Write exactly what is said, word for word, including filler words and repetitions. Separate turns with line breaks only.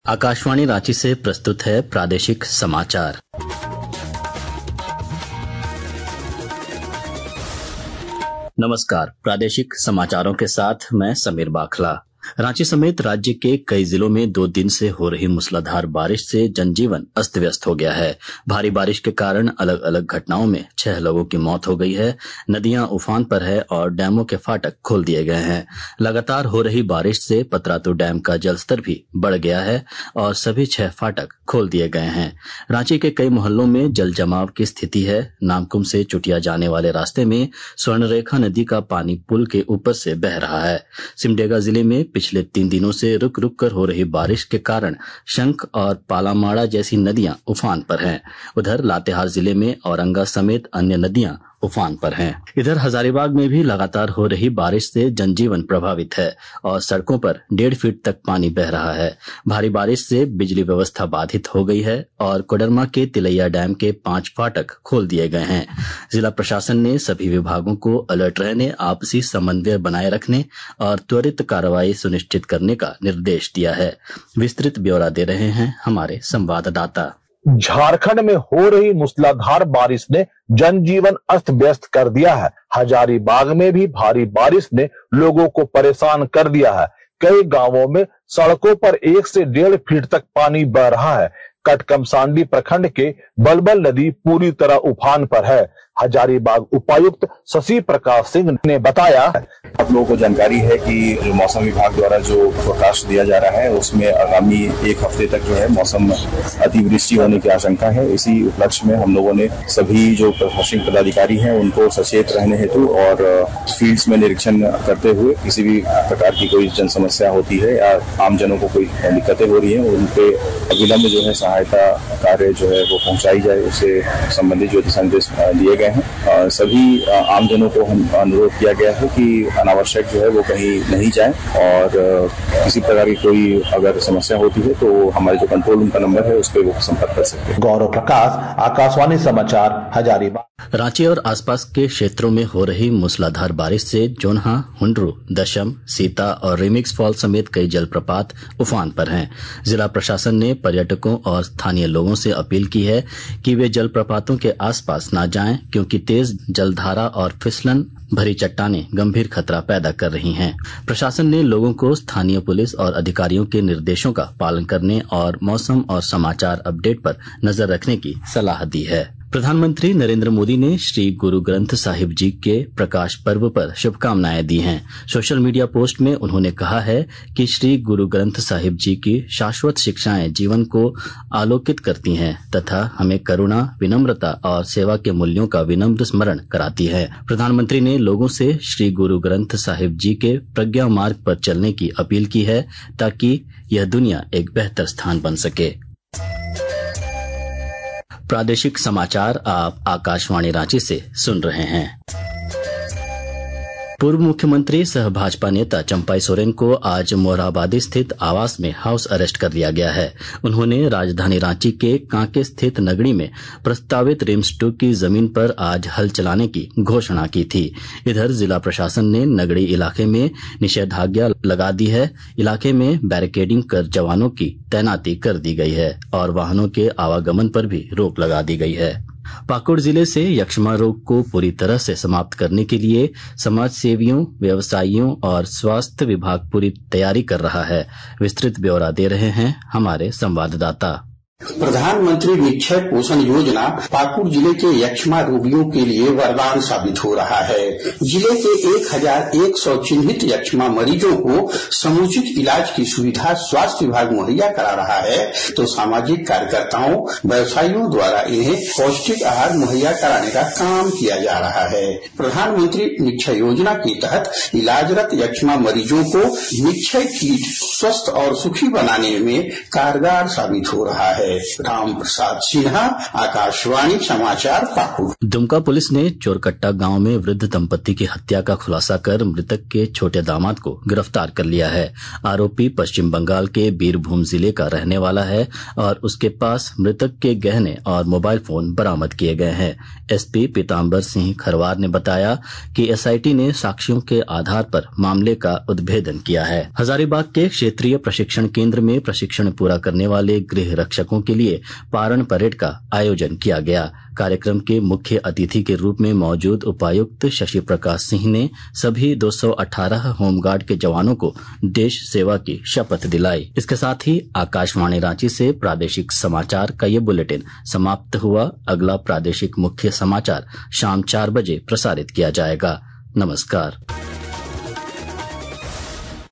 आकाशवाणी रांची से प्रस्तुत है प्रादेशिक समाचार। नमस्कार, प्रादेशिक समाचारों के साथ मैं समीर बाखला। रांची समेत राज्य के कई जिलों में दो दिन से हो रही मूसलाधार बारिश से जनजीवन अस्त व्यस्त हो गया है। भारी बारिश के कारण अलग अलग घटनाओं में छह लोगों की मौत हो गई है। नदियां उफान पर है और डैमों के फाटक खोल दिए गए हैं। लगातार हो रही बारिश से पतरातू डैम का जलस्तर भी बढ़ गया है और सभी छह फाटक खोल दिए गए हैं। रांची के कई मोहल्लों में जल जमाव की स्थिति है। नामकुम से चुटिया जाने वाले रास्ते में स्वर्णरेखा नदी का पानी पुल के ऊपर से बह रहा है। सिमडेगा जिले में पिछले तीन दिनों से रुक रुक कर हो रही बारिश के कारण शंख और पालामाड़ा जैसी नदियां उफान पर हैं। उधर लातेहार जिले में औरंगा समेत अन्य नदियां उफान पर हैं। इधर हजारीबाग में भी लगातार हो रही बारिश से जनजीवन प्रभावित है और सड़कों पर डेढ़ फीट तक पानी बह रहा है। भारी बारिश से बिजली व्यवस्था बाधित हो गई है और कोडरमा के तिलैया डैम के पांच फाटक खोल दिए गए हैं। जिला प्रशासन ने सभी विभागों को अलर्ट रहने, आपसी समन्वय बनाए रखने और त्वरित कार्रवाई सुनिश्चित करने का निर्देश दिया है। विस्तृत ब्यौरा दे रहे हैं हमारे संवाददाता।
झारखंड में हो रही मूसलाधार बारिश ने जनजीवन अस्त व्यस्त कर दिया है। हजारीबाग में भी भारी बारिश ने लोगों को परेशान कर दिया है। कई गांवों में सड़कों पर एक से डेढ़ फीट तक पानी बह रहा है। कटकमसांडी प्रखंड के बलबल नदी पूरी तरह उफान पर है। हजारीबाग उपायुक्त शशि प्रकाश सिंह ने बताया,
आप लोगों को जानकारी है कि जो मौसम विभाग द्वारा जो फोरकास्ट दिया जा रहा है उसमें आगामी एक हफ्ते तक जो है मौसम अतिवृष्टि होने की आशंका है। इसी उपलक्ष्य में हम लोगों ने सभी जो प्रशासनिक पदाधिकारी हैं उनको सचेत रहने हेतु और फील्ड्स में निरीक्षण करते हुए किसी भी प्रकार की कोई जन समस्या होती है या आम जनों को कोई दिक्कतें हो रही है उनके अविलंब जो है सहायता कार्य जो है वो पहुंचाई जाए, उससे संबंधित जो दिशा निर्देश दिए गए हैं। सभी आम जनों को हम अनुरोध किया गया है कि अनावश्यक जो है वो कहीं नहीं जाए और किसी प्रकार की कोई अगर समस्या होती है तो हमारे जो कंट्रोल रूम का नंबर है उस पर वो संपर्क कर सकते हैं।
गौरव प्रकाश, आकाशवाणी समाचार, हजारीबाग।
रांची और आसपास के क्षेत्रों में हो रही मूसलाधार बारिश से जोन्हा, हुंड्रू, दशम, सीता और रिमिक्स फॉल समेत कई जलप्रपात उफान पर हैं। जिला प्रशासन ने पर्यटकों और स्थानीय लोगों से अपील की है कि वे जलप्रपातों के आसपास न जाएं, क्योंकि तेज जलधारा और फिसलन भरी चट्टानें गंभीर खतरा पैदा कर रही हैं। प्रशासन ने लोगों को स्थानीय पुलिस और अधिकारियों के निर्देशों का पालन करने और मौसम और समाचार अपडेट पर नजर रखने की सलाह दी है। प्रधानमंत्री नरेंद्र मोदी ने श्री गुरु ग्रंथ साहिब जी के प्रकाश पर्व पर शुभकामनाएं दी हैं। सोशल मीडिया पोस्ट में उन्होंने कहा है कि श्री गुरु ग्रंथ साहिब जी की शाश्वत शिक्षाएं जीवन को आलोकित करती हैं तथा हमें करुणा, विनम्रता और सेवा के मूल्यों का विनम्र स्मरण कराती है। प्रधानमंत्री ने लोगों से श्री गुरु ग्रंथ साहिब जी के प्रज्ञा मार्ग पर चलने की अपील की है ताकि यह दुनिया एक बेहतर स्थान बन सके। प्रादेशिक समाचार आप आकाशवाणी रांची से सुन रहे हैं। पूर्व मुख्यमंत्री सह भाजपा नेता चंपाई सोरेन को आज मोरहाबादी स्थित आवास में हाउस अरेस्ट कर लिया गया है। उन्होंने राजधानी रांची के कांके स्थित नगड़ी में प्रस्तावित रिम्स टू की जमीन पर आज हल चलाने की घोषणा की थी। इधर जिला प्रशासन ने नगड़ी इलाके में निषेधाज्ञा लगा दी है। इलाके में बैरिकेडिंग कर जवानों की तैनाती कर दी गई है और वाहनों के आवागमन पर भी रोक लगा दी गई है। पाकुड़ जिले से यक्ष्मा रोग को पूरी तरह से समाप्त करने के लिए समाज सेवियों, व्यवसायियों और स्वास्थ्य विभाग पूरी तैयारी कर रहा है। विस्तृत ब्यौरा दे रहे हैं हमारे संवाददाता।
प्रधानमंत्री निक्षय पोषण योजना पाकुड़ जिले के यक्ष्मा रोगियों के लिए वरदान साबित हो रहा है। जिले के एक हजार एक सौ चिन्हित यक्ष्मा मरीजों को समुचित इलाज की सुविधा स्वास्थ्य विभाग मुहैया करा रहा है, तो सामाजिक कार्यकर्ताओं, व्यवसायियों द्वारा इन्हें पौष्टिक आहार मुहैया कराने का काम किया जा रहा है। प्रधानमंत्री निक्षय योजना के तहत इलाजरत यक्ष्मा मरीजों को निक्षय कीट स्वस्थ और सुखी बनाने में कारगर साबित हो रहा है। राम प्रसाद सिन्हा, आकाशवाणी समाचार पाकुड़।
दुमका पुलिस ने चोरकट्टा गांव में वृद्ध दंपति की हत्या का खुलासा कर मृतक के छोटे दामाद को गिरफ्तार कर लिया है। आरोपी पश्चिम बंगाल के बीरभूम जिले का रहने वाला है और उसके पास मृतक के गहने और मोबाइल फोन बरामद किए गए हैं। एसपी पीताम्बर सिंह खरवार ने बताया कि एसआईटी ने साक्ष्यों के आधार पर मामले का उद्भेदन किया है। हजारीबाग के क्षेत्रीय प्रशिक्षण केंद्र में प्रशिक्षण पूरा करने वाले गृह रक्षकों के लिए पारण परेड का आयोजन किया गया। कार्यक्रम के मुख्य अतिथि के रूप में मौजूद उपायुक्त शशि प्रकाश सिंह ने सभी दो सौ अठारह होमगार्ड के जवानों को देश सेवा की शपथ दिलाई। इसके साथ ही आकाशवाणी रांची से प्रादेशिक समाचार का ये बुलेटिन समाप्त हुआ। अगला प्रादेशिक मुख्य समाचार शाम चार बजे प्रसारित किया जाएगा। नमस्कार।